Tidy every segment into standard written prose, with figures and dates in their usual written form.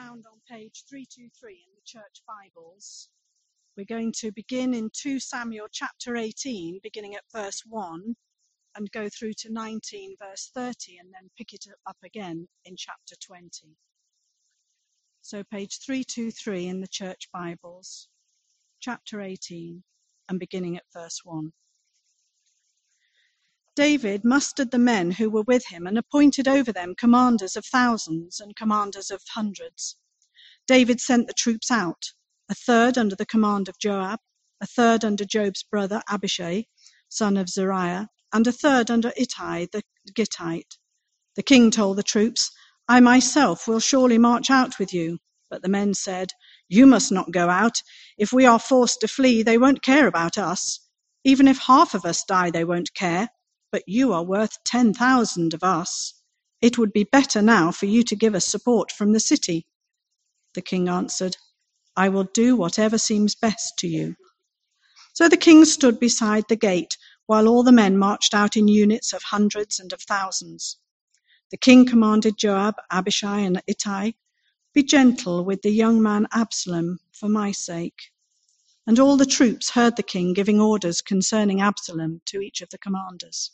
found on page 323 in the Church Bibles. We're going to begin in 2 Samuel chapter 18, beginning at verse 1, and go through to 19, verse 30, and then pick it up again in chapter 20. So page 323 in the Church Bibles, chapter 18, and beginning at verse 1. David mustered the men who were with him and appointed over them commanders of thousands and commanders of hundreds. David sent the troops out, a third under the command of Joab, a third under Joab's brother Abishai, son of Zeruiah, and a third under Ittai the Gittite. The king told the troops, "I myself will surely march out with you." But the men said, "You must not go out. If we are forced to flee, they won't care about us. Even if half of us die, they won't care. But you are worth 10,000 of us. It would be better now for you to give us support from the city." The king answered, "I will do whatever seems best to you." So the king stood beside the gate while all the men marched out in units of hundreds and of thousands. The king commanded Joab, Abishai, and Ittai, "Be gentle with the young man Absalom for my sake." And all the troops heard the king giving orders concerning Absalom to each of the commanders.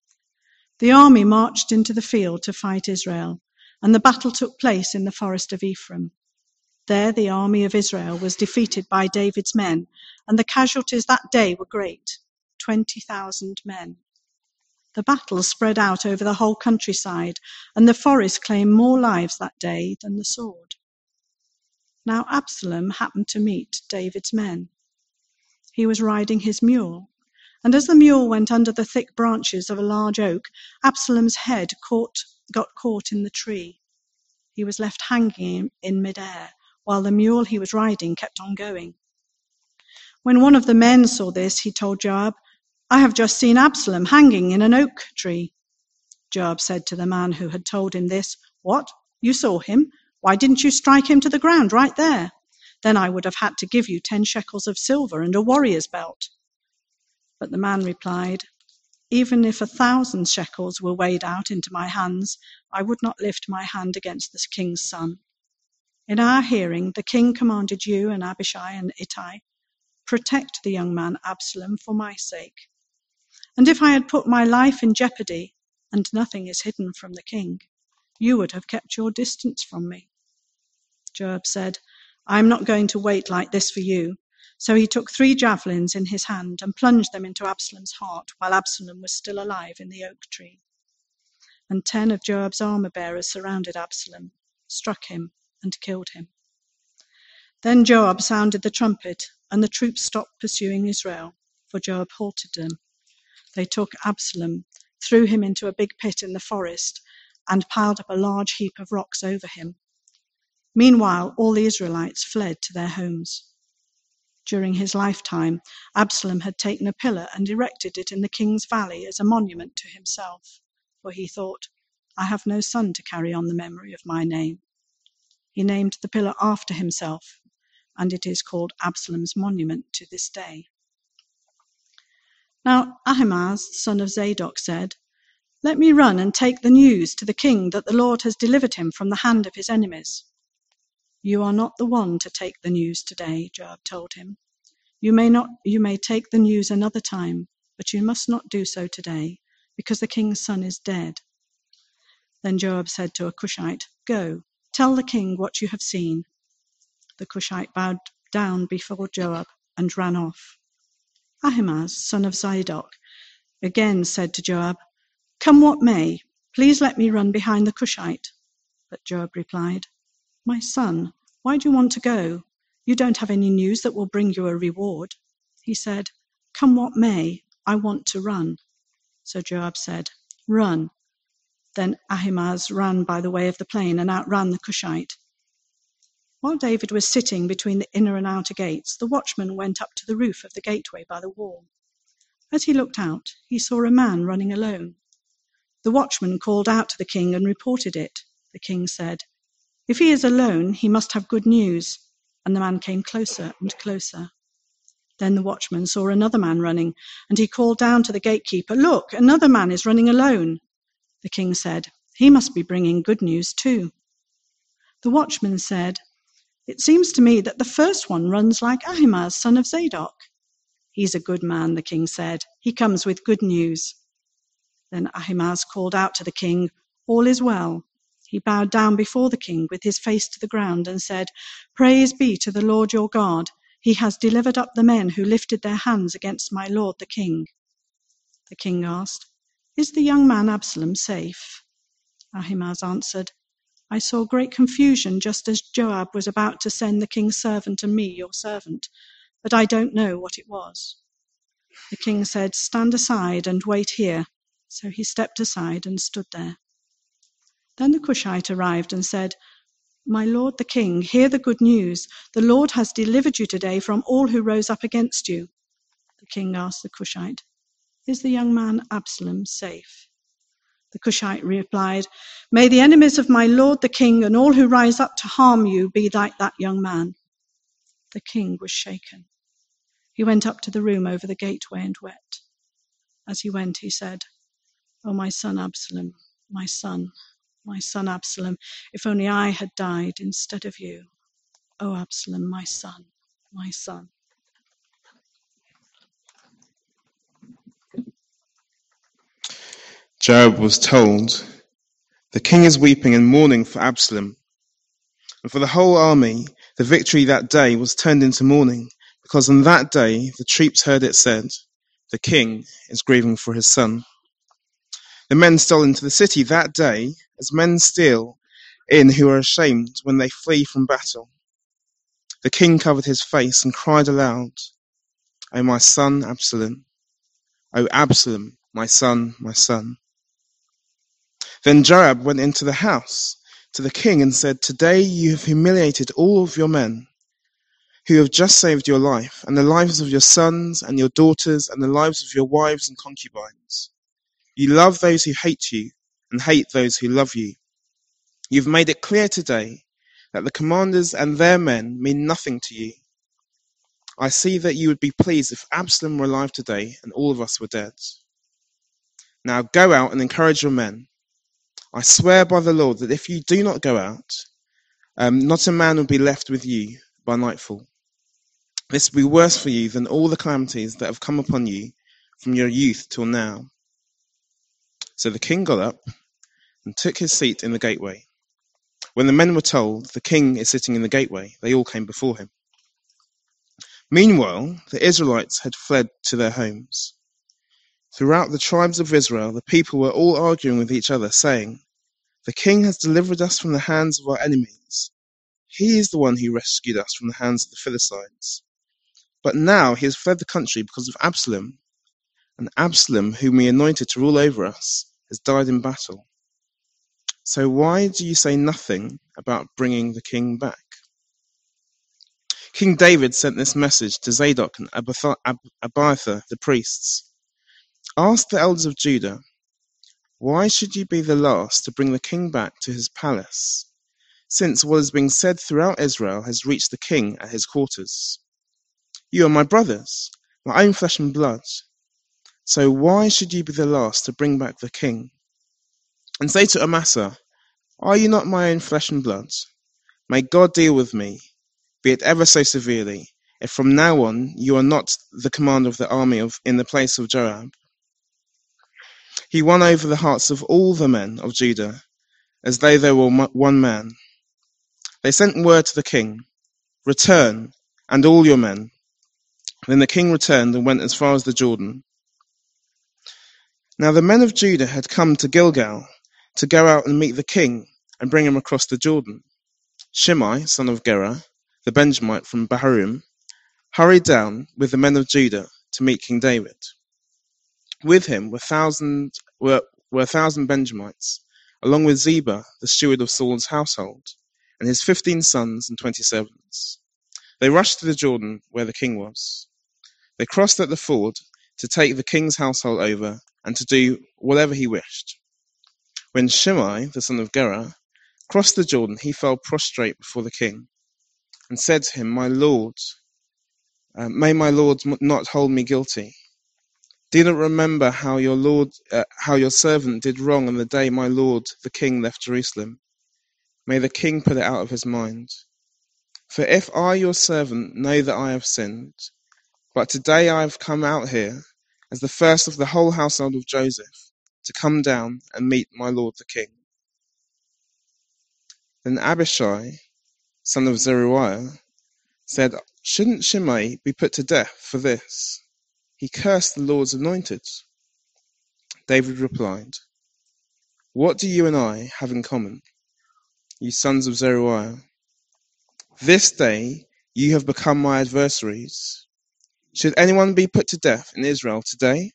The army marched into the field to fight Israel, and the battle took place in the forest of Ephraim. There the army of Israel was defeated by David's men, and the casualties that day were great, 20,000 men. The battle spread out over the whole countryside, and the forest claimed more lives that day than the sword. Now Absalom happened to meet David's men. He was riding his mule, and as the mule went under the thick branches of a large oak, Absalom's head got caught in the tree. He was left hanging in midair, while the mule he was riding kept on going. When one of the men saw this, he told Joab, "I have just seen Absalom hanging in an oak tree." Joab said to the man who had told him this, "What? You saw him? Why didn't you strike him to the ground right there? Then I would have had to give you 10 shekels of silver and a warrior's belt." But the man replied, "Even if 1,000 shekels were weighed out into my hands, I would not lift my hand against the king's son. In our hearing, the king commanded you and Abishai and Ittai, protect the young man Absalom for my sake. And if I had put my life in jeopardy, and nothing is hidden from the king, you would have kept your distance from me." Joab said, "I am not going to wait like this for you." So he took 3 javelins in his hand and plunged them into Absalom's heart while Absalom was still alive in the oak tree. And 10 of Joab's armor-bearers surrounded Absalom, struck him, and killed him. Then Joab sounded the trumpet, and the troops stopped pursuing Israel, for Joab halted them. They took Absalom, threw him into a big pit in the forest, and piled up a large heap of rocks over him. Meanwhile, all the Israelites fled to their homes. During his lifetime, Absalom had taken a pillar and erected it in the king's valley as a monument to himself, for he thought, "I have no son to carry on the memory of my name." He named the pillar after himself, and it is called Absalom's monument to this day. Now Ahimaaz, son of Zadok, said, "Let me run and take the news to the king that the Lord has delivered him from the hand of his enemies." "You are not the one to take the news today," Joab told him. You may take the news another time, but you must not do so today, because the king's son is dead." Then Joab said to a Cushite, "Go, tell the king what you have seen." The Cushite bowed down before Joab and ran off. Ahimaaz, son of Zadok, again said to Joab, "Come what may, please let me run behind the Cushite." But Joab replied, "My son, why do you want to go? You don't have any news that will bring you a reward." He said, "Come what may, I want to run." So Joab said, "Run." Then Ahimaaz ran by the way of the plain and outran the Cushite. While David was sitting between the inner and outer gates, the watchman went up to the roof of the gateway by the wall. As he looked out, he saw a man running alone. The watchman called out to the king and reported it. The king said, "If he is alone, he must have good news." And the man came closer and closer. Then the watchman saw another man running, and he called down to the gatekeeper, "Look, another man is running alone." The king said, "He must be bringing good news too." The watchman said, "It seems to me that the first one runs like Ahimaaz, son of Zadok." "He's a good man," the king said. "He comes with good news." Then Ahimaaz called out to the king, "All is well." He bowed down before the king with his face to the ground and said, "Praise be to the Lord your God. He has delivered up the men who lifted their hands against my lord the king." The king asked, "Is the young man Absalom safe?" Ahimaaz answered, "I saw great confusion just as Joab was about to send the king's servant and me, your servant, but I don't know what it was." The king said, "Stand aside and wait here." So he stepped aside and stood there. Then the Cushite arrived and said, "My lord the king, hear the good news. The Lord has delivered you today from all who rose up against you." The king asked the Cushite, "Is the young man Absalom safe?" The Cushite replied, "May the enemies of my lord the king and all who rise up to harm you be like that young man." The king was shaken. He went up to the room over the gateway and wept. As he went, he said, "Oh, my son Absalom, my son Absalom, if only I had died instead of you. Oh, Absalom, my son, my son." Joab was told, "The king is weeping and mourning for Absalom." And for the whole army, the victory that day was turned into mourning, because on that day the troops heard it said, "The king is grieving for his son." The men stole into the city that day, as men steal in who are ashamed when they flee from battle. The king covered his face and cried aloud, "O my son Absalom! O Absalom, my son, my son!" Then Joab went into the house to the king and said, "Today you have humiliated all of your men who have just saved your life, and the lives of your sons and your daughters, and the lives of your wives and concubines. You love those who hate you and hate those who love you. You've made it clear today that the commanders and their men mean nothing to you. I see that you would be pleased if Absalom were alive today and all of us were dead. Now go out and encourage your men. I swear by the Lord that if you do not go out, not a man will be left with you by nightfall. This will be worse for you than all the calamities that have come upon you from your youth till now." So the king got up and took his seat in the gateway. When the men were told, "The king is sitting in the gateway," they all came before him. Meanwhile, the Israelites had fled to their homes. Throughout the tribes of Israel, the people were all arguing with each other, saying, "The king has delivered us from the hands of our enemies. He is the one who rescued us from the hands of the Philistines. But now he has fled the country because of Absalom, and Absalom, whom we anointed to rule over us, has died in battle. So why do you say nothing about bringing the king back?" King David sent this message to Zadok and Abiathar, the priests. "Ask the elders of Judah, why should you be the last to bring the king back to his palace, since what is being said throughout Israel has reached the king at his quarters? You are my brothers, my own flesh and blood. So why should you be the last to bring back the king? And say to Amasa, are you not my own flesh and blood? May God deal with me, be it ever so severely, if from now on you are not the commander of the army in the place of Joab." He won over the hearts of all the men of Judah, as though they were one man. They sent word to the king, "Return, and all your men." Then the king returned and went as far as the Jordan. Now the men of Judah had come to Gilgal to go out and meet the king and bring him across the Jordan. Shimei, son of Gera, the Benjamite from Bahurim, hurried down with the men of Judah to meet King David. With him were a thousand Benjamites, along with Ziba, the steward of Saul's household, and his 15 sons and 20 servants. They rushed to the Jordan where the king was. They crossed at the ford to take the king's household over and to do whatever he wished. When Shimei, the son of Gera, crossed the Jordan, he fell prostrate before the king and said to him, "My lord, may my lord not hold me guilty. Do you not remember how your servant did wrong on the day my lord the king left Jerusalem? may the king put it out of his mind. For if I, your servant, know that I have sinned, but today I have come out here as the first of the whole household of Joseph to come down and meet my lord the king. Then Abishai, son of Zeruiah, said, shouldn't Shimei be put to death for this? He cursed the Lord's anointed. David replied, what do you and I have in common, you sons of Zeruiah? This day you have become my adversaries. Should anyone be put to death in Israel today?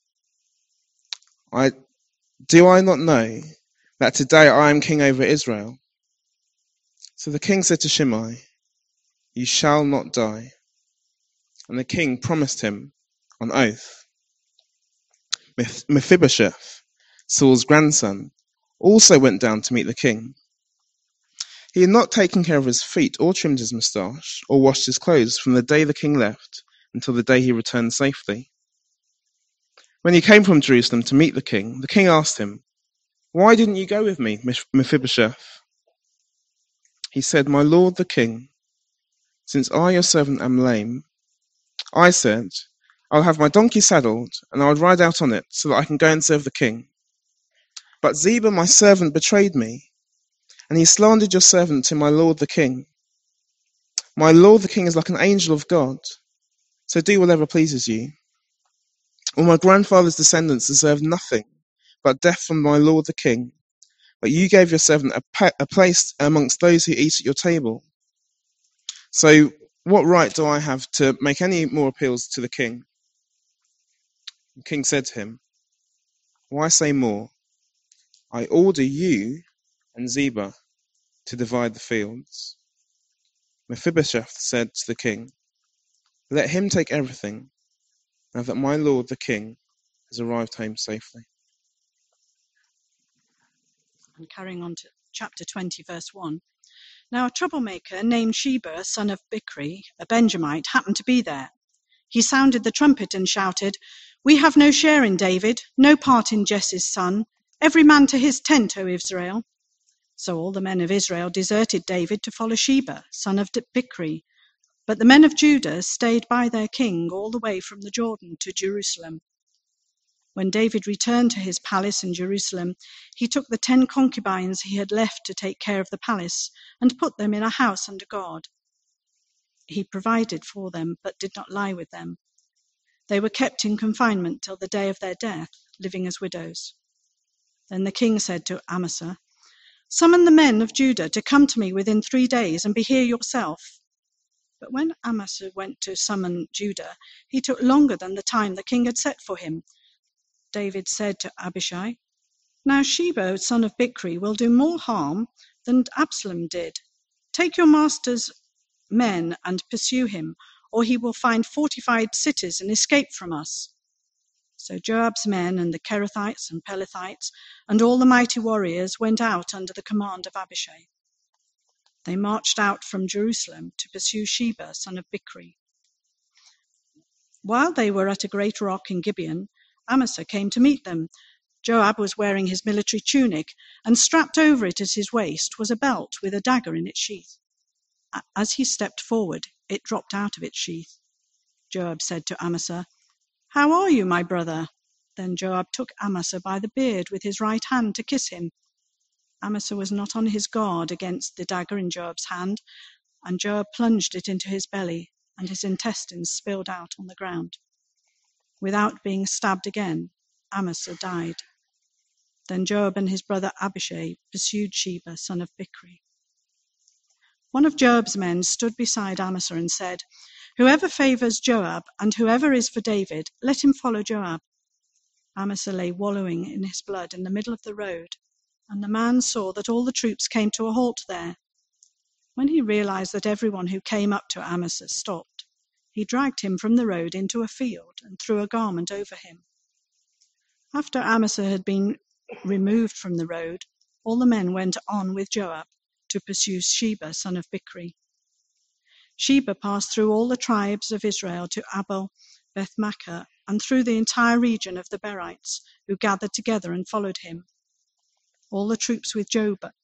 Do I not know that today I am king over Israel? So the king said to Shimei, you shall not die. And the king promised him on oath. Mephibosheth, Saul's grandson, also went down to meet the king. He had not taken care of his feet or trimmed his moustache or washed his clothes from the day the king left until the day he returned safely. When he came from Jerusalem to meet the king asked him, why didn't you go with me, Mephibosheth? He said, my lord the king, since I, your servant, am lame, I said, I'll have my donkey saddled, and I'll ride out on it, so that I can go and serve the king. But Ziba, my servant, betrayed me, and he slandered your servant to my lord the king. My lord the king is like an angel of God, so do whatever pleases you. All my grandfather's descendants deserve nothing but death from my lord the king, but you gave your servant a place amongst those who eat at your table. So what right do I have to make any more appeals to the king? The king said to him, why say more? I order you and Ziba to divide the fields. Mephibosheth said to the king, let him take everything, now that my lord the king has arrived home safely. And carrying on to chapter 20, verse 1. Now a troublemaker named Sheba, son of Bichri, a Benjamite, happened to be there. He sounded the trumpet and shouted, we have no share in David, no part in Jesse's son. Every man to his tent, O Israel. So all the men of Israel deserted David to follow Sheba, son of Bichri. But the men of Judah stayed by their king all the way from the Jordan to Jerusalem. When David returned to his palace in Jerusalem, he took the 10 concubines he had left to take care of the palace and put them in a house under God. He provided for them, but did not lie with them. They were kept in confinement till the day of their death, living as widows. Then the king said to Amasa, summon the men of Judah to come to me within 3 days and be here yourself. But when Amasa went to summon Judah, he took longer than the time the king had set for him. David said to Abishai, now Sheba, son of Bichri, will do more harm than Absalom did. Take your master's men and pursue him, or he will find fortified cities and escape from us. So Joab's men and the Kerethites and Pelethites and all the mighty warriors went out under the command of Abishai. They marched out from Jerusalem to pursue Sheba, son of Bichri. While they were at a great rock in Gibeon, Amasa came to meet them. Joab was wearing his military tunic, and strapped over it at his waist was a belt with a dagger in its sheath. As he stepped forward, it dropped out of its sheath. Joab said to Amasa, how are you, my brother? Then Joab took Amasa by the beard with his right hand to kiss him. Amasa was not on his guard against the dagger in Joab's hand, and Joab plunged it into his belly, and his intestines spilled out on the ground. Without being stabbed again, Amasa died. Then Joab and his brother Abishai pursued Sheba, son of Bichri. One of Joab's men stood beside Amasa and said, whoever favors Joab and whoever is for David, let him follow Joab. Amasa lay wallowing in his blood in the middle of the road, and the man saw that all the troops came to a halt there. When he realized that everyone who came up to Amasa stopped, he dragged him from the road into a field and threw a garment over him. After Amasa had been removed from the road, all the men went on with Joab to pursue Sheba, son of Bichri. Sheba passed through all the tribes of Israel to Abel Beth-maachah and through the entire region of the Berites, who gathered together and followed him. All the troops with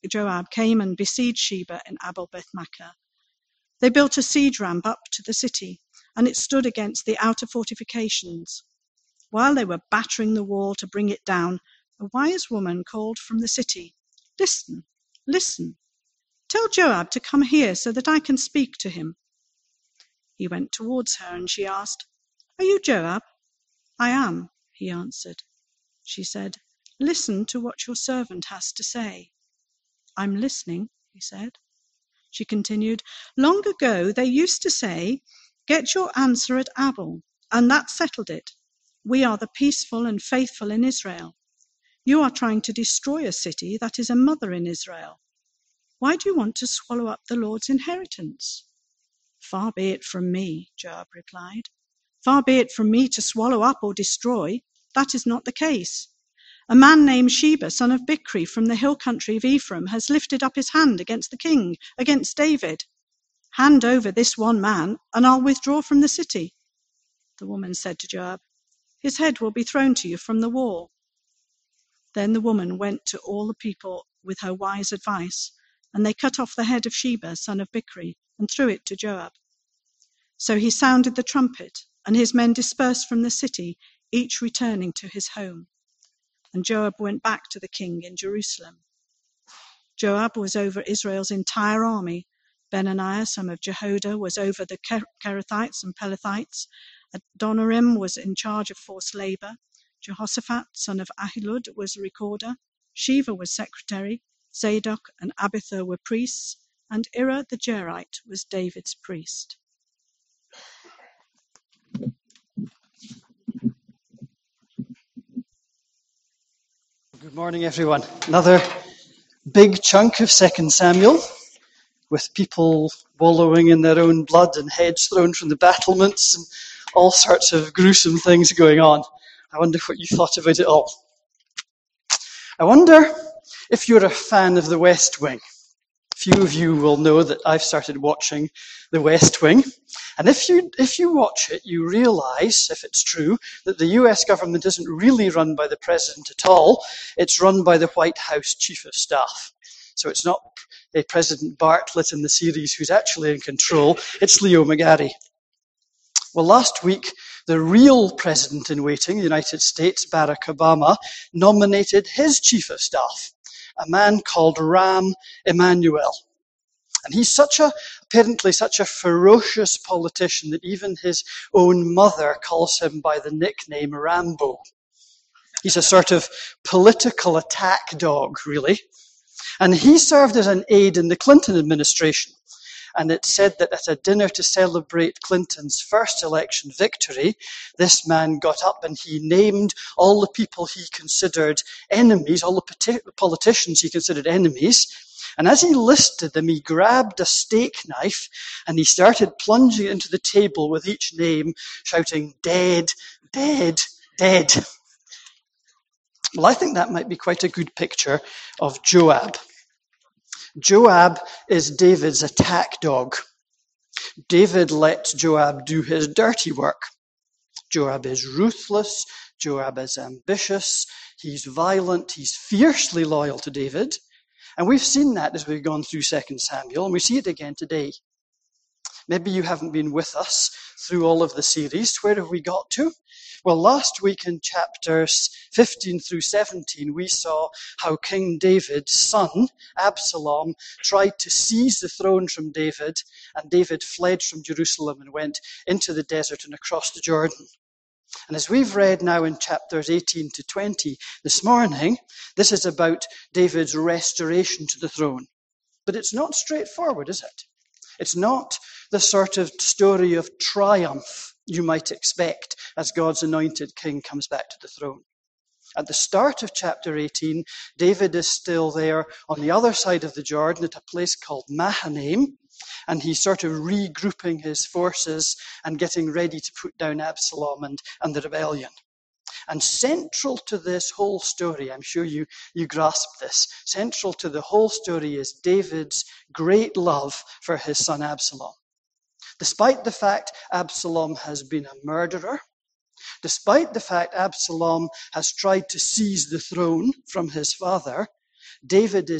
Joab came and besieged Sheba in Abel-Beth-Maachah. They built a siege ramp up to the city, and it stood against the outer fortifications. While they were battering the wall to bring it down, a wise woman called from the city, "Listen, listen. Tell Joab to come here so that I can speak to him." He went towards her, and she asked, "Are you Joab?" "I am," he answered. She said, "Listen to what your servant has to say." "I'm listening," he said. She continued, "Long ago they used to say, 'Get your answer at Abel,' and that settled it. We are the peaceful and faithful in Israel. You are trying to destroy a city that is a mother in Israel. Why do you want to swallow up the Lord's inheritance?" "Far be it from me," Joab replied. "Far be it from me to swallow up or destroy. That is not the case. A man named Sheba, son of Bichri, from the hill country of Ephraim, has lifted up his hand against the king, against David. Hand over this one man, and I'll withdraw from the city." The woman said to Joab, "His head will be thrown to you from the wall." Then the woman went to all the people with her wise advice, and they cut off the head of Sheba, son of Bichri, and threw it to Joab. So he sounded the trumpet, and his men dispersed from the city, each returning to his home. And Joab went back to the king in Jerusalem. Joab was over Israel's entire army. Benaniah, son of Jehoiada, was over the Kerethites and Pelethites. Adoniram was in charge of forced labor. Jehoshaphat, son of Ahilud, was recorder. Sheva was secretary. Zadok and Abithar were priests. And Ira the Jerite was David's priest. Good morning, everyone. Another big chunk of 2 Samuel, with people wallowing in their own blood and heads thrown from the battlements and all sorts of gruesome things going on. I wonder what you thought about it all. I wonder if you're a fan of The West Wing. Few of you will know that I've started watching The West Wing. And if you watch it, you realize, if it's true, that the US government isn't really run by the president at all. It's run by the White House Chief of Staff. So it's not President Bartlett in the series who's actually in control. It's Leo McGarry. Well, last week, the real president in waiting, the United States, Barack Obama, nominated his chief of staff, a man called Rahm Emanuel. And he's apparently such a ferocious politician that even his own mother calls him by the nickname Rambo. He's a sort of political attack dog, really. And he served as an aide in the Clinton administration. And it's said that at a dinner to celebrate Clinton's first election victory, this man got up and he named all the people he considered enemies, all the politicians he considered enemies. And as he listed them, he grabbed a steak knife and he started plunging it into the table with each name, shouting, "Dead, dead, dead." Well, I think that might be quite a good picture of Joab. Joab is David's attack dog. David lets Joab do his dirty work. Joab is ruthless. Joab is ambitious. He's violent. He's fiercely loyal to David. And we've seen that as we've gone through 2 Samuel, and we see it again today. Maybe you haven't been with us through all of the series. Where have we got to? Well, last week in chapters 15 through 17, we saw how King David's son, Absalom, tried to seize the throne from David, and David fled from Jerusalem and went into the desert and across the Jordan. And as we've read now in chapters 18 to 20 this morning, this is about David's restoration to the throne. But it's not straightforward, is it? It's not the sort of story of triumph you might expect as God's anointed king comes back to the throne. At the start of chapter 18, David is still there on the other side of the Jordan at a place called Mahanaim, and he's sort of regrouping his forces and getting ready to put down Absalom and the rebellion. And central to this whole story, I'm sure you grasp this, central to the whole story is David's great love for his son Absalom. Despite the fact Absalom has been a murderer, despite the fact Absalom has tried to seize the throne from his father, David is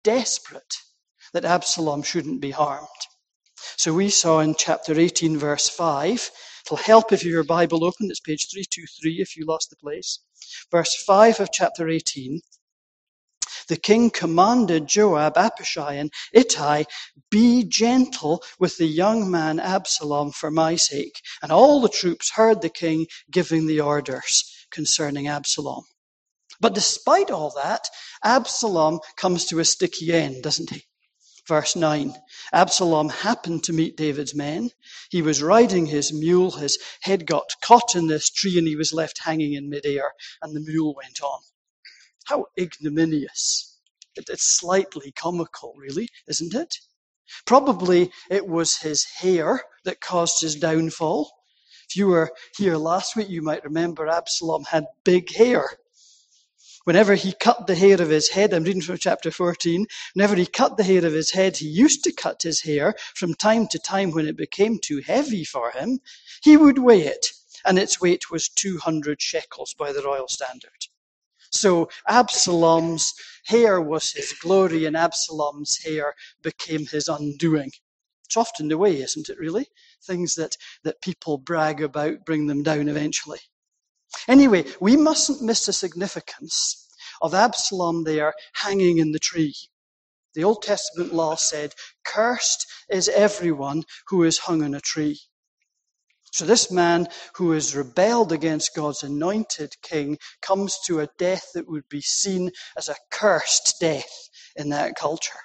desperate that Absalom shouldn't be harmed. So we saw in chapter 18, verse 5, it'll help if you have your Bible open, it's page 323 if you lost the place. Verse 5 of chapter 18, the king commanded Joab, Abishai, and Ittai, be gentle with the young man Absalom for my sake. And all the troops heard the king giving the orders concerning Absalom. But despite all that, Absalom comes to a sticky end, doesn't he? Verse 9, Absalom happened to meet David's men. He was riding his mule. His head got caught in this tree and he was left hanging in midair, and the mule went on. How ignominious. It's slightly comical, really, isn't it? Probably it was his hair that caused his downfall. If you were here last week, you might remember Absalom had big hair. Whenever he cut the hair of his head, I'm reading from chapter 14, whenever he cut the hair of his head, he used to cut his hair from time to time when it became too heavy for him. He would weigh it, and its weight was 200 shekels by the royal standard. So Absalom's hair was his glory, and Absalom's hair became his undoing. It's often the way, isn't it, really? Things that people brag about bring them down eventually. Anyway, we mustn't miss the significance of Absalom there hanging in the tree. The Old Testament law said, cursed is everyone who is hung on a tree. So this man who has rebelled against God's anointed king comes to a death that would be seen as a cursed death in that culture.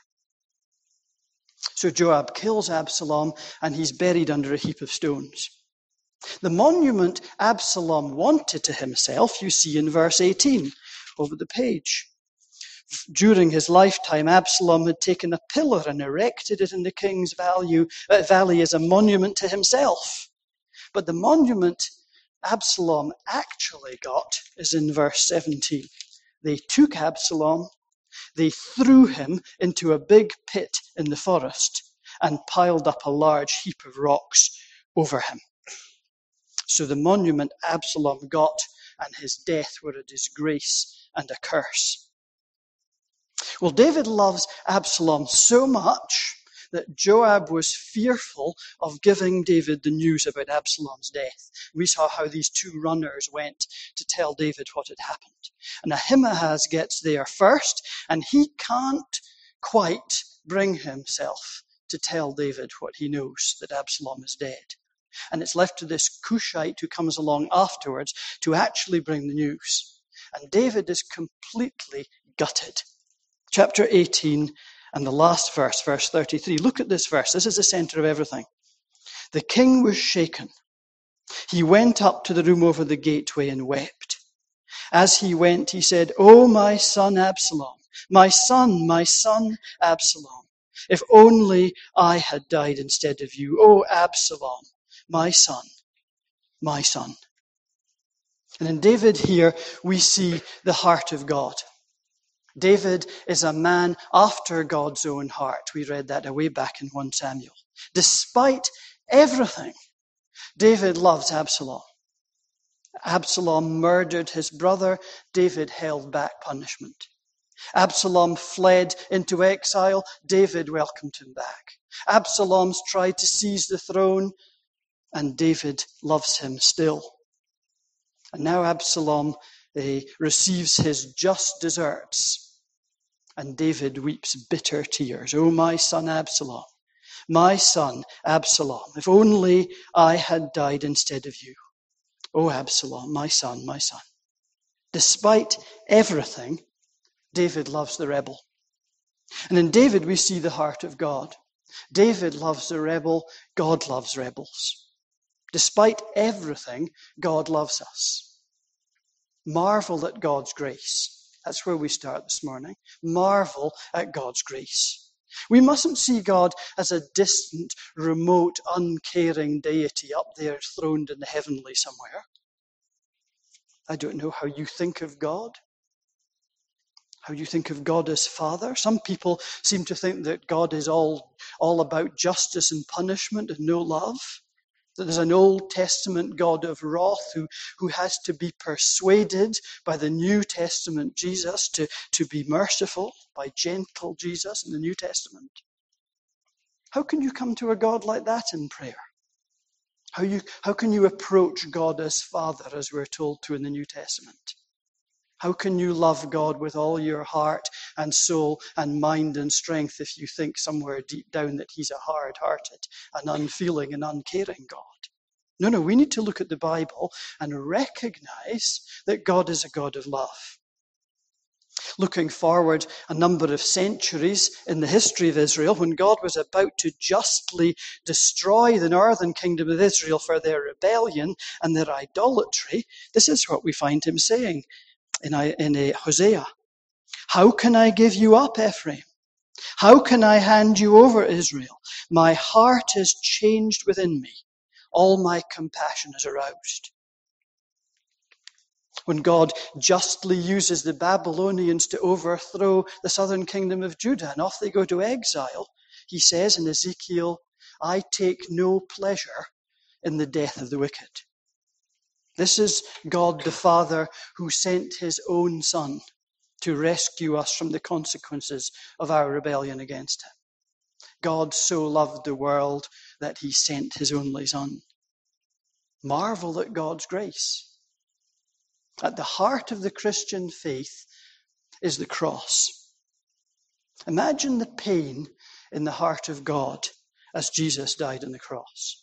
So Joab kills Absalom and he's buried under a heap of stones. The monument Absalom wanted to himself, you see in verse 18 over the page. During his lifetime, Absalom had taken a pillar and erected it in the king's valley as a monument to himself. But the monument Absalom actually got is in verse 17. They took Absalom, they threw him into a big pit in the forest and piled up a large heap of rocks over him. So the monument Absalom got and his death were a disgrace and a curse. Well, David loves Absalom so much that Joab was fearful of giving David the news about Absalom's death. We saw how these two runners went to tell David what had happened. And Ahimaaz gets there first, and he can't quite bring himself to tell David what he knows, that Absalom is dead. And it's left to this Cushite who comes along afterwards to actually bring the news. And David is completely gutted. Chapter 18 and the last verse, verse 33. Look at this verse. This is the center of everything. The king was shaken. He went up to the room over the gateway and wept. As he went, he said, "Oh, my son Absalom, my son Absalom, if only I had died instead of you. Oh, Absalom, my son, my son." And in David here, we see the heart of God. David is a man after God's own heart. We read that way back in 1 Samuel. Despite everything, David loves Absalom. Absalom murdered his brother. David held back punishment. Absalom fled into exile. David welcomed him back. Absalom's tried to seize the throne, and David loves him still. And now Absalom receives his just deserts. And David weeps bitter tears. "Oh, my son Absalom, if only I had died instead of you. Oh, Absalom, my son, my son." Despite everything, David loves the rebel. And in David, we see the heart of God. David loves the rebel. God loves rebels. Despite everything, God loves us. Marvel at God's grace. That's where we start this morning. Marvel at God's grace. We mustn't see God as a distant, remote, uncaring deity up there throned in the heavenly somewhere. I don't know how you think of God. How you think of God as Father. Some people seem to think that God is all about justice and punishment and no love. That there's an Old Testament God of wrath who has to be persuaded by the New Testament Jesus to be merciful, by gentle Jesus in the New Testament. How can you come to a God like that in prayer? How can you approach God as Father, as we're told to in the New Testament? How can you love God with all your heart and soul and mind and strength if you think somewhere deep down that he's a hard-hearted and unfeeling and uncaring God? No, we need to look at the Bible and recognize that God is a God of love. Looking forward a number of centuries in the history of Israel, when God was about to justly destroy the northern kingdom of Israel for their rebellion and their idolatry, this is what we find him saying in Hosea. How can I give you up, Ephraim? How can I hand you over, Israel? My heart is changed within me. All my compassion is aroused. When God justly uses the Babylonians to overthrow the southern kingdom of Judah and off they go to exile, he says in Ezekiel, I take no pleasure in the death of the wicked. This is God the Father who sent his own Son to rescue us from the consequences of our rebellion against him. God so loved the world that he sent his only Son. Marvel at God's grace. At the heart of the Christian faith is the cross. Imagine the pain in the heart of God as Jesus died on the cross.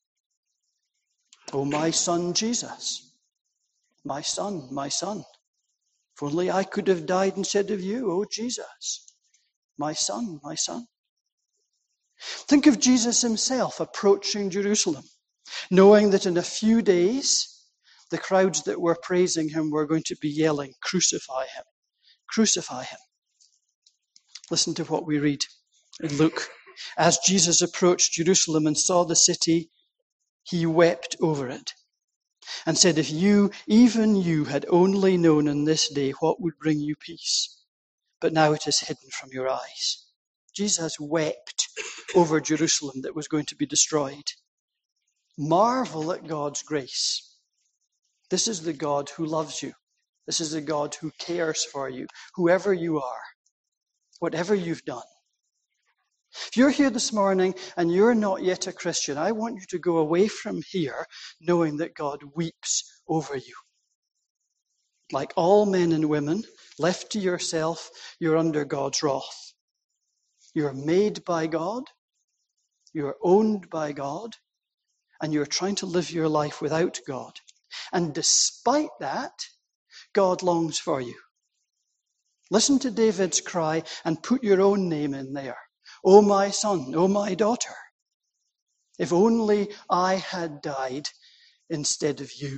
Oh, my son Jesus, my son, my son. If only I could have died instead of you, oh Jesus, my son, my son. Think of Jesus himself approaching Jerusalem, knowing that in a few days, the crowds that were praising him were going to be yelling, crucify him, crucify him. Listen to what we read in Luke. As Jesus approached Jerusalem and saw the city, he wept over it and said, if you, even you, had only known on this day what would bring you peace, but now it is hidden from your eyes. Jesus wept over Jerusalem that was going to be destroyed. Marvel at God's grace. This is the God who loves you. This is the God who cares for you, whoever you are, whatever you've done. If you're here this morning and you're not yet a Christian, I want you to go away from here knowing that God weeps over you. Like all men and women, left to yourself, you're under God's wrath. You're made by God, you're owned by God, and you're trying to live your life without God. And despite that, God longs for you. Listen to David's cry and put your own name in there. Oh, my son, oh, my daughter, if only I had died instead of you.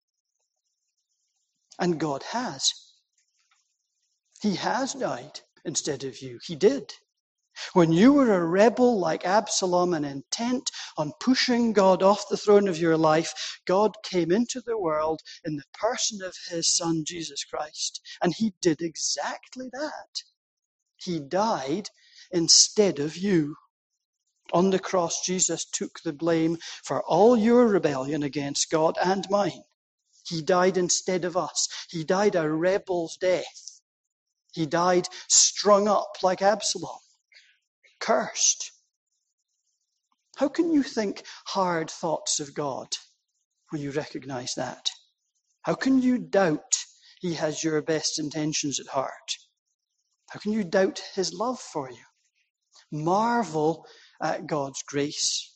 And God has. He has died instead of you. He did. When you were a rebel like Absalom and intent on pushing God off the throne of your life, God came into the world in the person of his Son, Jesus Christ. And he did exactly that. He died instead of you. On the cross, Jesus took the blame for all your rebellion against God and mine. He died instead of us. He died a rebel's death. He died strung up like Absalom, cursed. How can you think hard thoughts of God when you recognize that? How can you doubt he has your best intentions at heart? How can you doubt his love for you? Marvel at God's grace.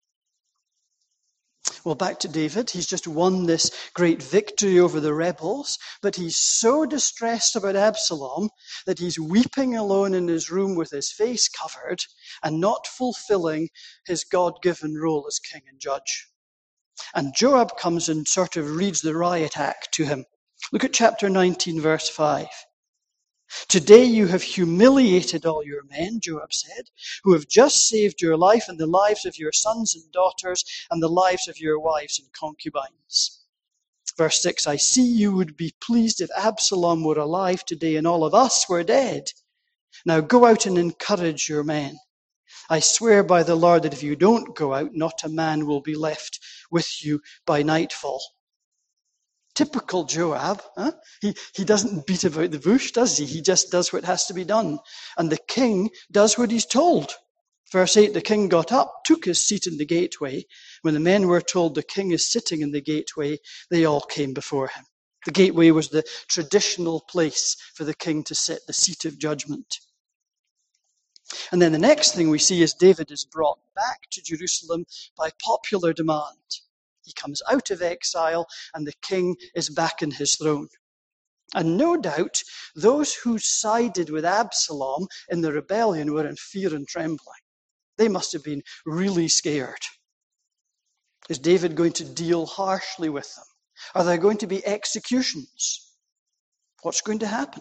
Well, back to David. He's just won this great victory over the rebels, but he's so distressed about Absalom that he's weeping alone in his room with his face covered and not fulfilling his God-given role as king and judge. And Joab comes and sort of reads the riot act to him. Look at chapter 19, verse 5. Today you have humiliated all your men, Joab said, who have just saved your life and the lives of your sons and daughters and the lives of your wives and concubines. Verse 6, I see you would be pleased if Absalom were alive today and all of us were dead. Now go out and encourage your men. I swear by the Lord that if you don't go out, not a man will be left with you by nightfall. Typical Joab. Huh? He doesn't beat about the bush, does he? He just does what has to be done. And the king does what he's told. Verse 8, the king got up, took his seat in the gateway. When the men were told the king is sitting in the gateway, they all came before him. The gateway was the traditional place for the king to sit, the seat of judgment. And then the next thing we see is David is brought back to Jerusalem by popular demand. He comes out of exile and the king is back in his throne. And no doubt, those who sided with Absalom in the rebellion were in fear and trembling. They must have been really scared. Is David going to deal harshly with them? Are there going to be executions? What's going to happen?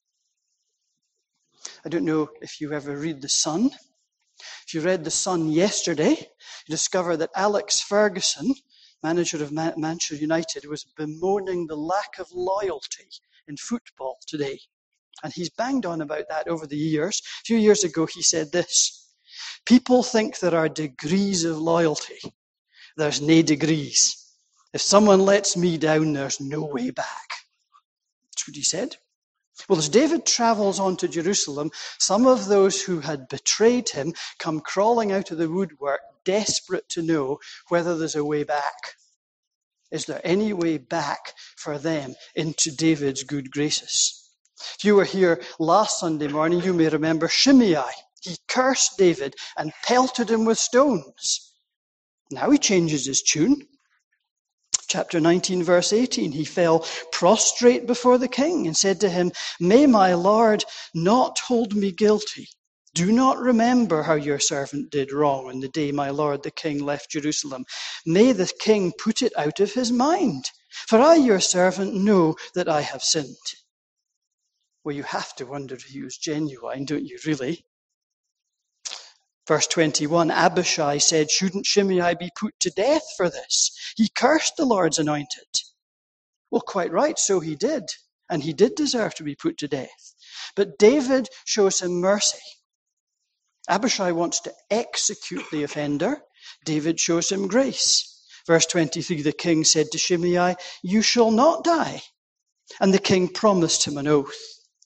I don't know if you ever read The Sun. If you read The Sun yesterday, you discover that Alex Ferguson, manager of Manchester United, was bemoaning the lack of loyalty in football today. And he's banged on about that over the years. A few years ago, he said this: people think there are degrees of loyalty. There's no degrees. If someone lets me down, there's no way back. That's what he said. Well, as David travels on to Jerusalem, some of those who had betrayed him come crawling out of the woodwork, desperate to know whether there's a way back. Is there any way back for them into David's good graces? If you were here last Sunday morning, you may remember Shimei. He cursed David and pelted him with stones. Now he changes his tune. Chapter 19, verse 18, he fell prostrate before the king and said to him, "May my Lord not hold me guilty. Do not remember how your servant did wrong on the day my Lord the king left Jerusalem. May the king put it out of his mind. For I, your servant, know that I have sinned." Well, you have to wonder if he was genuine, don't you, really? Verse 21, Abishai said, "Shouldn't Shimei be put to death for this? He cursed the Lord's anointed." Well, quite right, so he did. And he did deserve to be put to death. But David shows him mercy. Abishai wants to execute the offender. David shows him grace. Verse 23, the king said to Shimei, "You shall not die." And the king promised him an oath.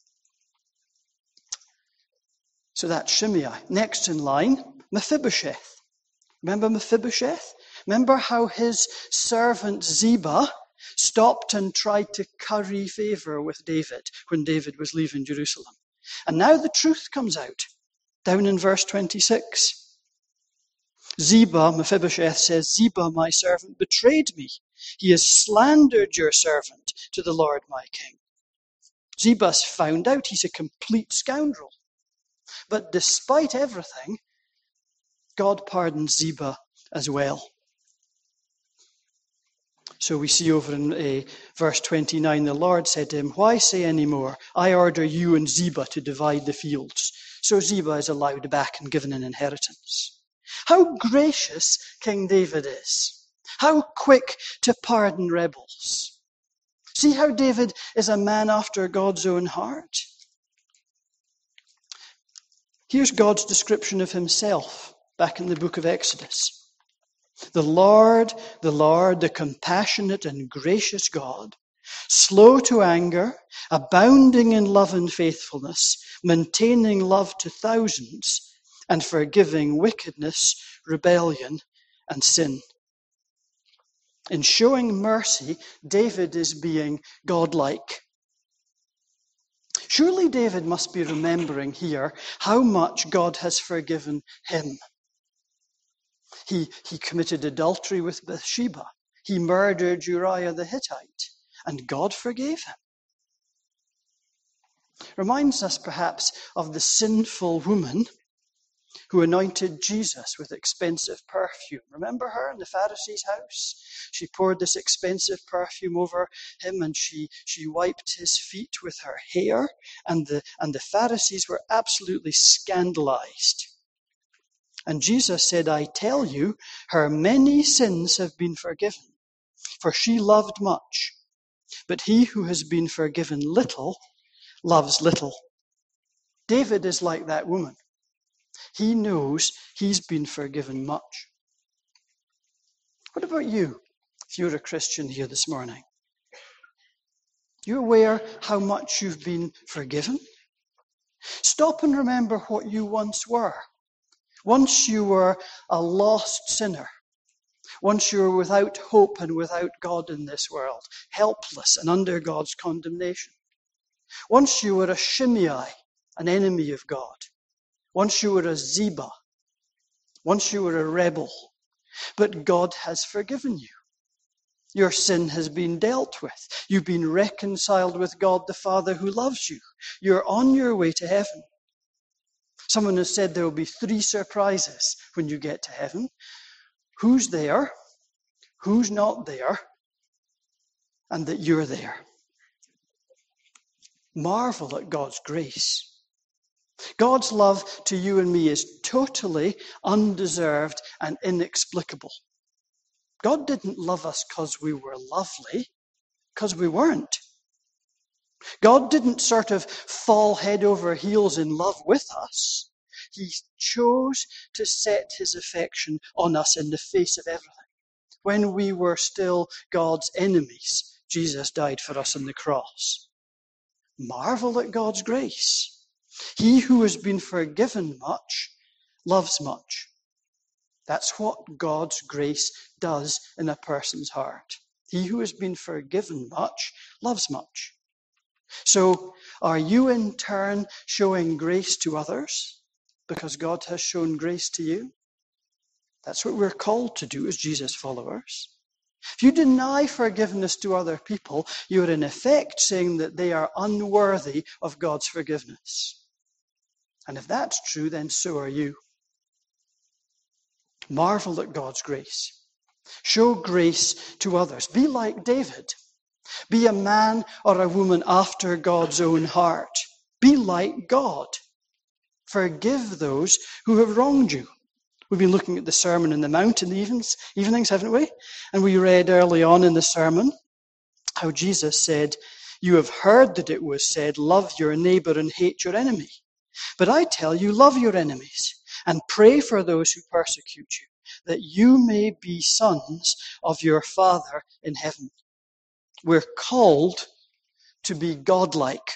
So that's Shimei. Next in line, Mephibosheth. Remember Mephibosheth? Remember how his servant Ziba stopped and tried to curry favor with David when David was leaving Jerusalem. And now the truth comes out, down in verse 26. Mephibosheth says, "Ziba, my servant, betrayed me. He has slandered your servant to the Lord my king." Ziba's found out he's a complete scoundrel. But despite everything, God pardons Ziba as well. So we see over in verse 29, the Lord said to him, "Why say any more? I order you and Ziba to divide the fields." So Ziba is allowed back and given an inheritance. How gracious King David is. How quick to pardon rebels. See how David is a man after God's own heart. Here's God's description of himself back in the book of Exodus. The Lord, the compassionate and gracious God, slow to anger, abounding in love and faithfulness, maintaining love to thousands, and forgiving wickedness, rebellion, and sin. In showing mercy, David is being godlike. Surely David must be remembering here how much God has forgiven him. He committed adultery with Bathsheba. He murdered Uriah the Hittite, and God forgave him. Reminds us perhaps of the sinful woman who anointed Jesus with expensive perfume. Remember her in the Pharisee's house? She poured this expensive perfume over him and she wiped his feet with her hair, and the Pharisees were absolutely scandalized. And Jesus said, "I tell you, her many sins have been forgiven, for she loved much. But he who has been forgiven little loves little." David is like that woman. He knows he's been forgiven much. What about you, if you're a Christian here this morning? You aware how much you've been forgiven? Stop and remember what you once were. Once you were a lost sinner. Once you were without hope and without God in this world, helpless and under God's condemnation. Once you were a Shimei, an enemy of God. Once you were a Ziba. Once you were a rebel. But God has forgiven you. Your sin has been dealt with. You've been reconciled with God the Father who loves you. You're on your way to heaven. Someone has said there will be 3 surprises when you get to heaven. Who's there, who's not there, and that you're there. Marvel at God's grace. God's love to you and me is totally undeserved and inexplicable. God didn't love us because we were lovely, because we weren't. God didn't sort of fall head over heels in love with us. He chose to set his affection on us in the face of everything. When we were still God's enemies, Jesus died for us on the cross. Marvel at God's grace. He who has been forgiven much loves much. That's what God's grace does in a person's heart. He who has been forgiven much loves much. So, are you in turn showing grace to others because God has shown grace to you? That's what we're called to do as Jesus followers. If you deny forgiveness to other people, you're in effect saying that they are unworthy of God's forgiveness. And if that's true, then so are you. Marvel at God's grace. Show grace to others. Be like David. Be a man or a woman after God's own heart. Be like God. Forgive those who have wronged you. We've been looking at the Sermon on the Mount in the evenings, haven't we? And we read early on in the sermon how Jesus said, "You have heard that it was said, 'Love your neighbor and hate your enemy.' But I tell you, love your enemies and pray for those who persecute you, that you may be sons of your Father in heaven." We're called to be godlike.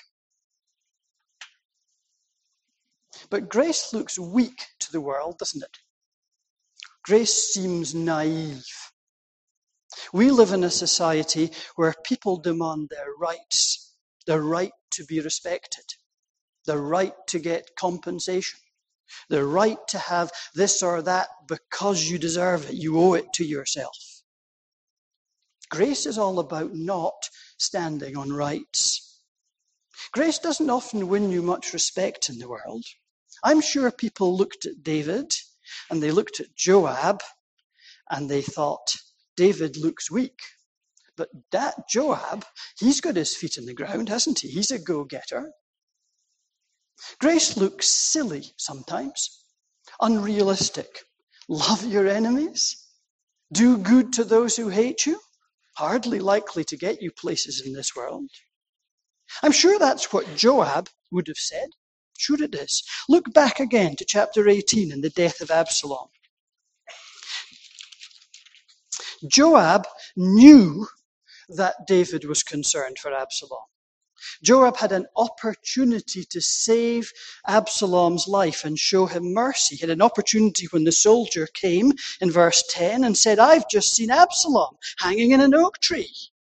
But grace looks weak to the world, doesn't it? Grace seems naive. We live in a society where people demand their rights, the right to be respected, the right to get compensation, the right to have this or that because you deserve it, you owe it to yourself. Grace is all about not standing on rights. Grace doesn't often win you much respect in the world. I'm sure people looked at David and they looked at Joab and they thought, David looks weak. But that Joab, he's got his feet in the ground, hasn't he? He's a go-getter. Grace looks silly sometimes, unrealistic. Love your enemies? Do good to those who hate you? Hardly likely to get you places in this world. I'm sure that's what Joab would have said. Sure it is. Look back again to chapter 18 and the death of Absalom. Joab knew that David was concerned for Absalom. Joab had an opportunity to save Absalom's life and show him mercy. He had an opportunity when the soldier came in verse 10 and said, "I've just seen Absalom hanging in an oak tree."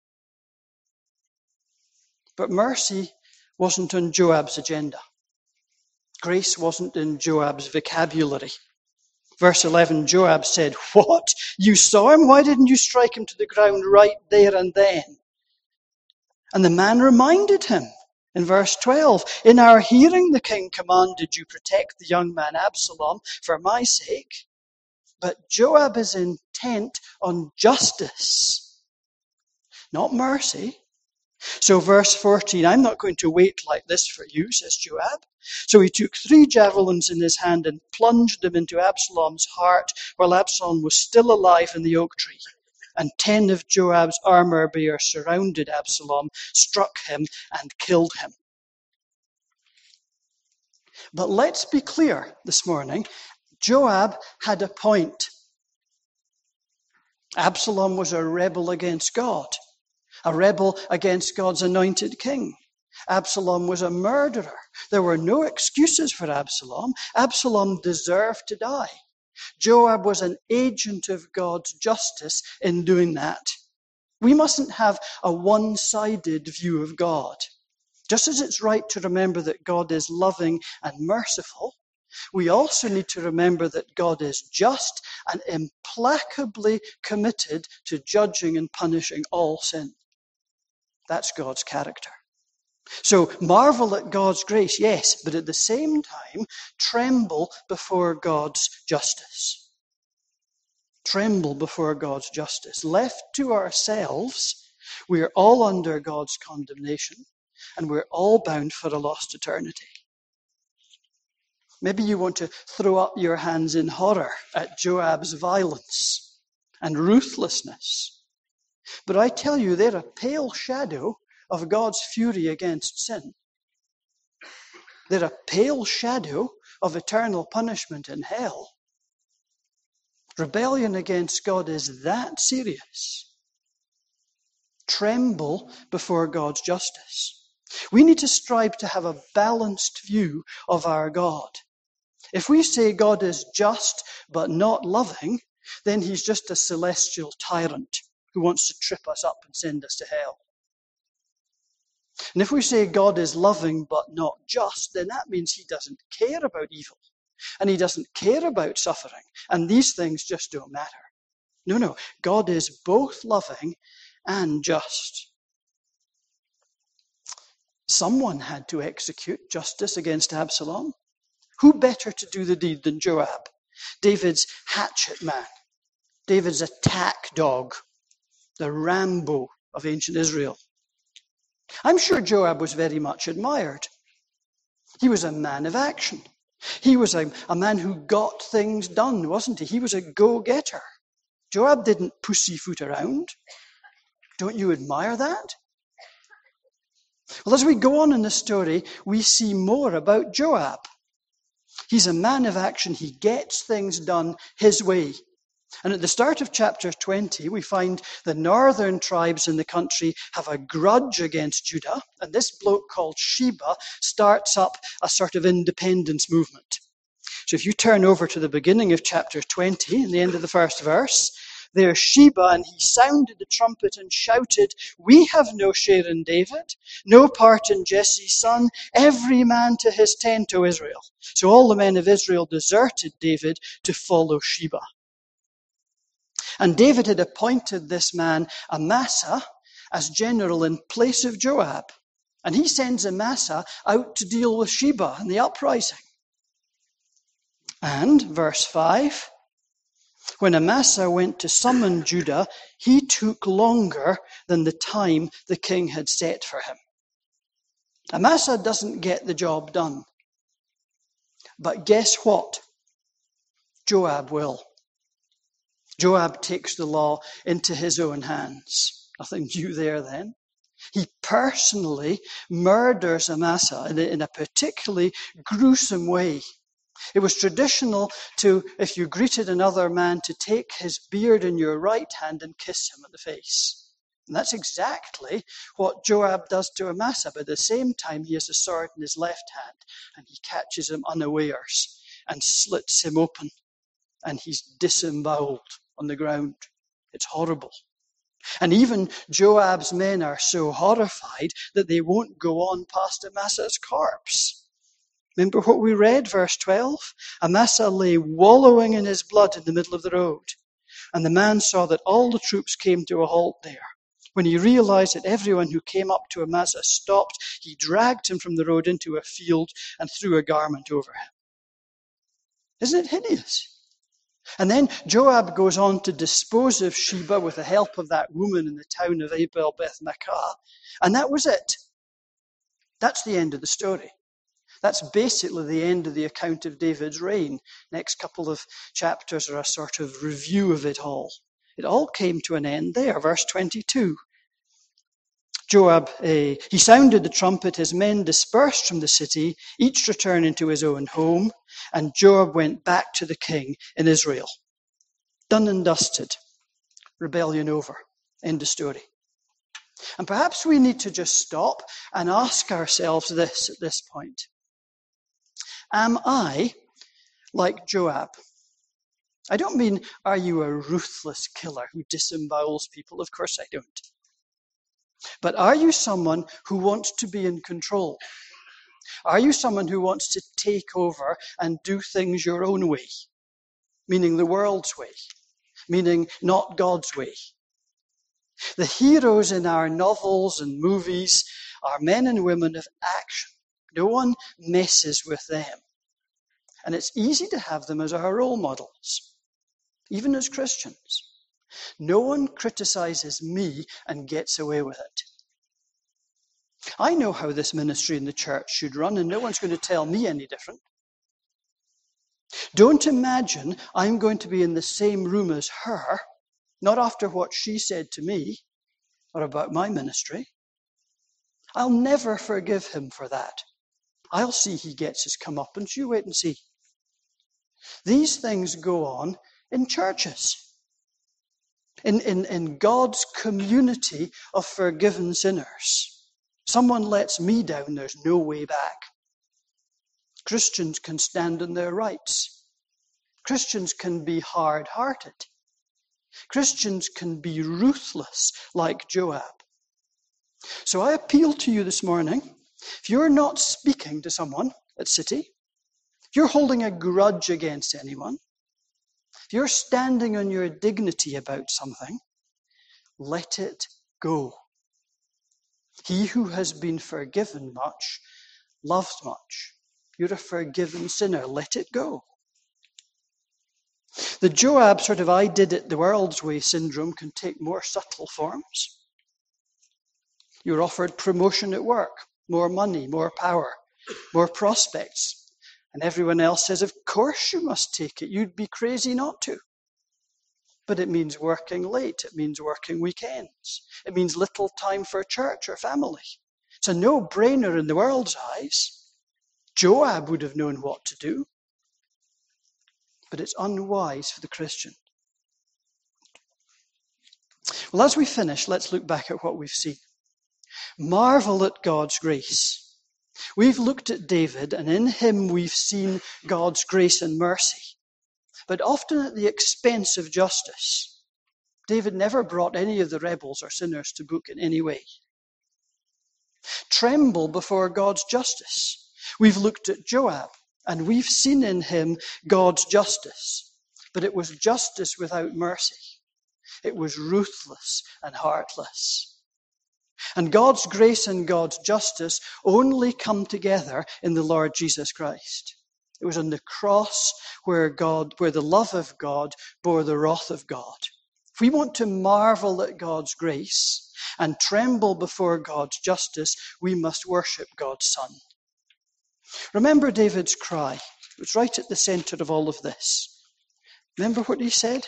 But mercy wasn't on Joab's agenda. Grace wasn't in Joab's vocabulary. Verse 11, Joab said, "What? You saw him? Why didn't you strike him to the ground right there and then?" And the man reminded him in verse 12, "In our hearing the king commanded you protect the young man Absalom for my sake." But Joab is intent on justice, not mercy. So verse 14, "I'm not going to wait like this for you," says Joab. So he took 3 javelins in his hand and plunged them into Absalom's heart while Absalom was still alive in the oak tree. And 10 of Joab's armor-bearers surrounded Absalom, struck him, and killed him. But let's be clear this morning. Joab had a point. Absalom was a rebel against God, a rebel against God's anointed king. Absalom was a murderer. There were no excuses for Absalom. Absalom deserved to die. Joab was an agent of God's justice in doing that. We mustn't have a one-sided view of God. Just as it's right to remember that God is loving and merciful, we also need to remember that God is just and implacably committed to judging and punishing all sin. That's God's character. So marvel at God's grace, yes, but at the same time, tremble before God's justice. Tremble before God's justice. Left to ourselves, we are all under God's condemnation, and we're all bound for a lost eternity. Maybe you want to throw up your hands in horror at Joab's violence and ruthlessness. But I tell you, they're a pale shadow of God's fury against sin. They're a pale shadow of eternal punishment in hell. Rebellion against God is that serious. Tremble before God's justice. We need to strive to have a balanced view of our God. If we say God is just but not loving, then he's just a celestial tyrant who wants to trip us up and send us to hell. And if we say God is loving but not just, then that means he doesn't care about evil. And he doesn't care about suffering. And these things just don't matter. No. God is both loving and just. Someone had to execute justice against Absalom. Who better to do the deed than Joab? David's hatchet man. David's attack dog. The Rambo of ancient Israel. I'm sure Joab was very much admired. He was a man of action. He was a man who got things done, wasn't he? He was a go-getter. Joab didn't pussyfoot around. Don't you admire that? Well, as we go on in the story, we see more about Joab. He's a man of action. He gets things done his way. And at the start of chapter 20, we find the northern tribes in the country have a grudge against Judah, and this bloke called Sheba starts up a sort of independence movement. So if you turn over to the beginning of chapter 20, in the end of the first verse, there's Sheba, and he sounded the trumpet and shouted, "We have no share in David, no part in Jesse's son, every man to his tent, O Israel." So all the men of Israel deserted David to follow Sheba. And David had appointed this man, Amasa, as general in place of Joab. And he sends Amasa out to deal with Sheba and the uprising. And, verse 5, when Amasa went to summon Judah, he took longer than the time the king had set for him. Amasa doesn't get the job done. But guess what? Joab will. Joab takes the law into his own hands. Nothing new there then. He personally murders Amasa in a particularly gruesome way. It was traditional to, if you greeted another man, to take his beard in your right hand and kiss him on the face. And that's exactly what Joab does to Amasa. But at the same time, he has a sword in his left hand, and he catches him unawares and slits him open, and he's disemboweled on the ground. It's horrible. And even Joab's men are so horrified that they won't go on past Amasa's corpse. Remember what we read, verse 12? Amasa lay wallowing in his blood in the middle of the road. And the man saw that all the troops came to a halt there. When he realized that everyone who came up to Amasa stopped, he dragged him from the road into a field and threw a garment over him. Isn't it hideous? And then Joab goes on to dispose of Sheba with the help of that woman in the town of Abel Beth Maachah. And that was it. That's the end of the story. That's basically the end of the account of David's reign. Next couple of chapters are a sort of review of it all. It all came to an end there, verse 22. He sounded the trumpet, his men dispersed from the city, each returning to his own home, and Joab went back to the king in Israel. Done and dusted. Rebellion over. End of story. And perhaps we need to just stop and ask ourselves this at this point. Am I like Joab? I don't mean, are you a ruthless killer who disembowels people? Of course I don't. But are you someone who wants to be in control? Are you someone who wants to take over and do things your own way? Meaning the world's way. Meaning not God's way. The heroes in our novels and movies are men and women of action. No one messes with them. And it's easy to have them as our role models, even as Christians. No one criticizes me and gets away with it. I know how this ministry in the church should run, and no one's going to tell me any different. Don't imagine I'm going to be in the same room as her, not after what she said to me or about my ministry. I'll never forgive him for that. I'll see he gets his comeuppance. You wait and see. These things go on in churches, in God's community of forgiven sinners. Someone lets me down, there's no way back. Christians can stand on their rights. Christians can be hard-hearted. Christians can be ruthless like Joab. So I appeal to you this morning, if you're not speaking to someone at City, if you're holding a grudge against anyone, if you're standing on your dignity about something, let it go. He who has been forgiven much loves much. You're a forgiven sinner. Let it go. The Joab sort of I did it the world's way syndrome can take more subtle forms. You're offered promotion at work, more money, more power, more prospects. And everyone else says, of course you must take it. You'd be crazy not to. But it means working late. It means working weekends. It means little time for church or family. It's a no-brainer in the world's eyes. Joab would have known what to do. But it's unwise for the Christian. Well, as we finish, let's look back at what we've seen. Marvel at God's grace. We've looked at David, and in him we've seen God's grace and mercy, but often at the expense of justice. David never brought any of the rebels or sinners to book in any way. Tremble before God's justice. We've looked at Joab, and we've seen in him God's justice, but it was justice without mercy. It was ruthless and heartless. And God's grace and God's justice only come together in the Lord Jesus Christ. It was on the cross where the love of God bore the wrath of God. If we want to marvel at God's grace and tremble before God's justice, we must worship God's Son. Remember David's cry. It was right at the center of all of this. Remember what he said?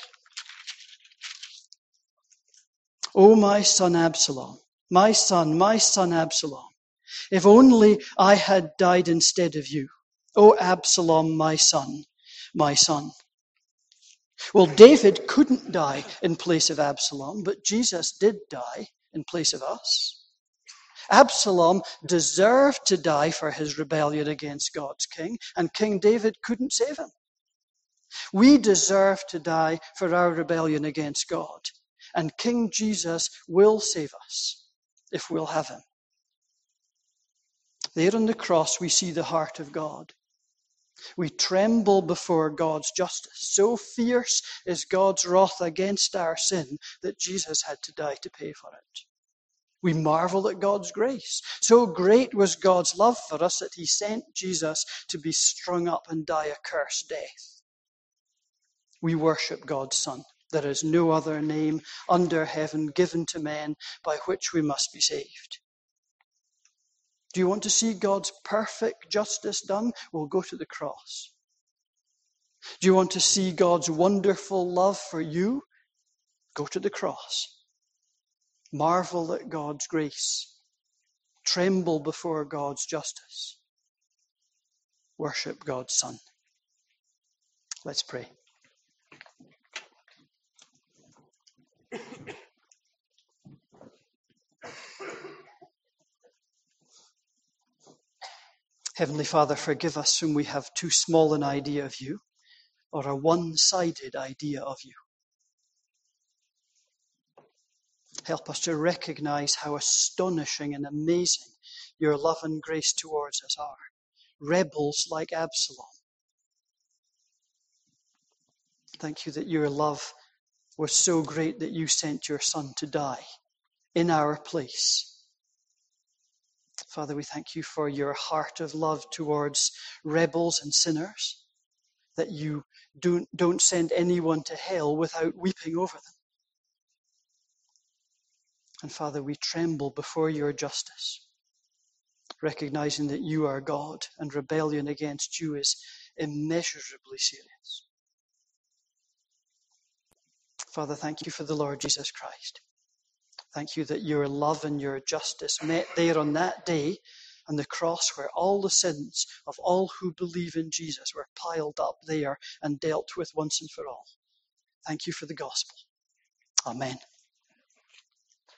"O my son Absalom, my son Absalom, if only I had died instead of you. O Absalom, my son, my son." Well, David couldn't die in place of Absalom, but Jesus did die in place of us. Absalom deserved to die for his rebellion against God's king, and King David couldn't save him. We deserve to die for our rebellion against God, and King Jesus will save us if we'll have him. There on the cross we see the heart of God. We tremble before God's justice. So fierce is God's wrath against our sin that Jesus had to die to pay for it. We marvel at God's grace. So great was God's love for us that he sent Jesus to be strung up and die a cursed death. We worship God's Son. There is no other name under heaven given to men by which we must be saved. Do you want to see God's perfect justice done? Well, go to the cross. Do you want to see God's wonderful love for you? Go to the cross. Marvel at God's grace. Tremble before God's justice. Worship God's Son. Let's pray. Heavenly Father, forgive us when we have too small an idea of you, or a one-sided idea of you. Help us to recognize how astonishing and amazing your love and grace towards us are. Rebels like Absalom. Thank you that your love was so great that you sent your Son to die in our place. Father, we thank you for your heart of love towards rebels and sinners, that you don't send anyone to hell without weeping over them. And Father, we tremble before your justice, recognizing that you are God and rebellion against you is immeasurably serious. Father, thank you for the Lord Jesus Christ. Thank you that your love and your justice met there on that day on the cross where all the sins of all who believe in Jesus were piled up there and dealt with once and for all. Thank you for the gospel. Amen.